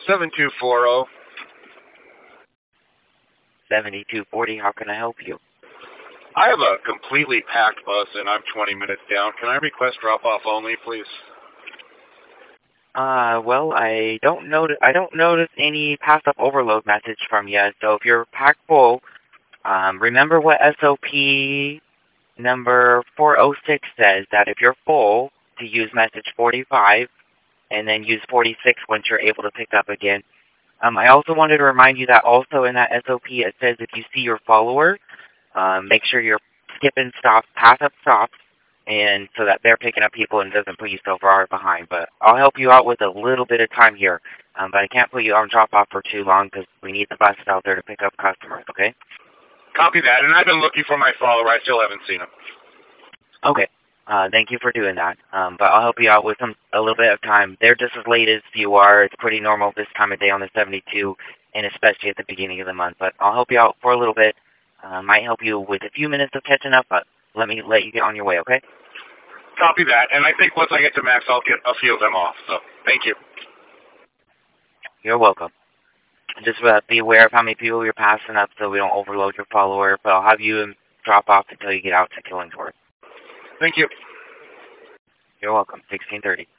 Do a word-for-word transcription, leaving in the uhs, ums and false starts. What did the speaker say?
seven two four zero. seventy-two forty, how can I help you? I have a completely packed bus and I'm twenty minutes down. Can I request drop-off only, please? Uh, well, I don't notice, I don't notice any pass-up overload message from you, so if you're packed full, um, remember what S O P number four oh six says, that if you're full, to use message forty-five, and then use forty-six once you're able to pick up again. Um, I also wanted to remind you that also in that S O P it says if you see your follower, um, make sure you're skipping stops, pass up stops, and so that they're picking up people and doesn't put you so far behind. But I'll help you out with a little bit of time here. Um, but I can't put you on drop-off for too long because we need the buses out there to pick up customers, okay? Copy that, and I've been looking for my follower. I still haven't seen him. Okay. Uh, thank you for doing that. Um, but I'll help you out with some a little bit of time. They're just as late as you are. It's pretty normal this time of day on the seventy-two, and especially at the beginning of the month. But I'll help you out for a little bit. Uh, might help you with a few minutes of catching up, but let me let you get on your way, okay? Copy that, and I think once I get to Max, I'll get a few of them off. So, thank you. You're welcome. Just uh, be aware of how many people you're passing up so we don't overload your follower, but I'll have you drop off until you get out to Killingsworth. Thank you. You're welcome. sixteen thirty.